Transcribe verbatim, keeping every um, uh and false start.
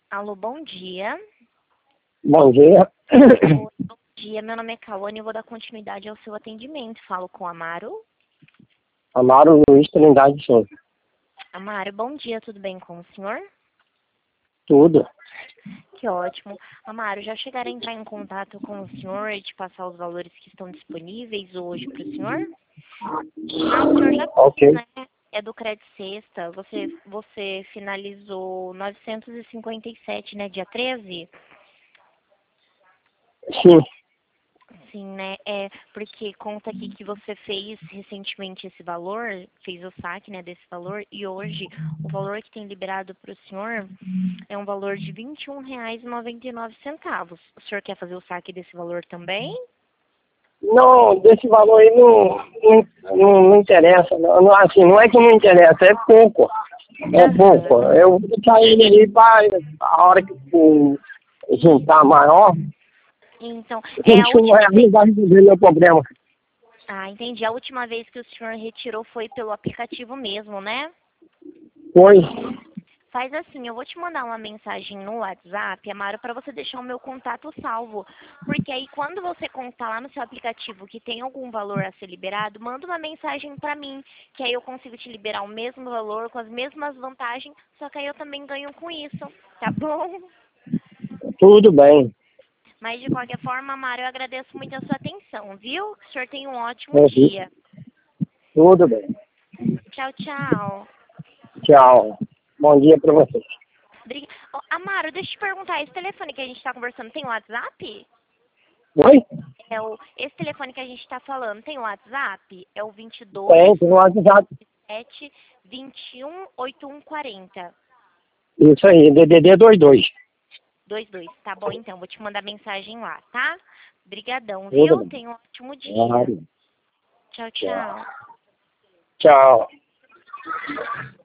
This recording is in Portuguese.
Alô, bom dia. Bom dia. Oi, bom dia, meu nome é Cauane e eu vou dar continuidade ao seu atendimento. Falo com Amaro. Amaro Luiz Trindade Souza. Amaro, bom dia, tudo bem com o senhor? Tudo. Que ótimo. Amaro, já chegaram a entrar em contato com o senhor e te passar os valores que estão disponíveis hoje para o senhor? Ah, o senhor já Ok. né? É do Crédito Sexta. Você, você finalizou novecentos e cinquenta e sete, né? Dia treze? Sim. Sim, né? É porque conta aqui que você fez recentemente esse valor, fez o saque, né, desse valor, e hoje o valor que tem liberado para o senhor é um valor de vinte e um reais e noventa e nove centavos. O senhor quer fazer o saque desse valor também? Não, desse valor aí não, não, não, não interessa. Não, não, assim, não é que não interessa, é pouco. É pouco. Aham. Eu vou deixar ele ali para a hora que o juntar maior, Então, é a vinte e um última reais vez. vai resolver meu problema. Ah, entendi. A última vez que o senhor retirou foi pelo aplicativo mesmo, né? Foi. Faz assim, eu vou te mandar uma mensagem no WhatsApp, Amaro, para você deixar o meu contato salvo. Porque aí quando você contar lá no seu aplicativo que tem algum valor a ser liberado, manda uma mensagem para mim, que aí eu consigo te liberar o mesmo valor, com as mesmas vantagens, só que aí eu também ganho com isso, tá bom? Tudo bem. Mas de qualquer forma, Amaro, eu agradeço muito a sua atenção, viu? Que o senhor tenha um ótimo Uhum. dia. Tudo bem. Tchau, tchau. Tchau. Bom dia para vocês. Bri- Ô, Amaro, deixa eu te perguntar, esse telefone que a gente está conversando tem WhatsApp? Oi? É o, esse telefone que a gente está falando tem WhatsApp? É o vinte e dois, Tem, tem um WhatsApp. sete, vinte e um, oitenta e um quarenta. Isso aí, D D D dois dois. dois dois. Tá bom, então. Vou te mandar mensagem lá, tá? Brigadão, Tudo viu? bem. Tenha um ótimo dia. Claro. Tchau, Tchau. tchau. Tchau.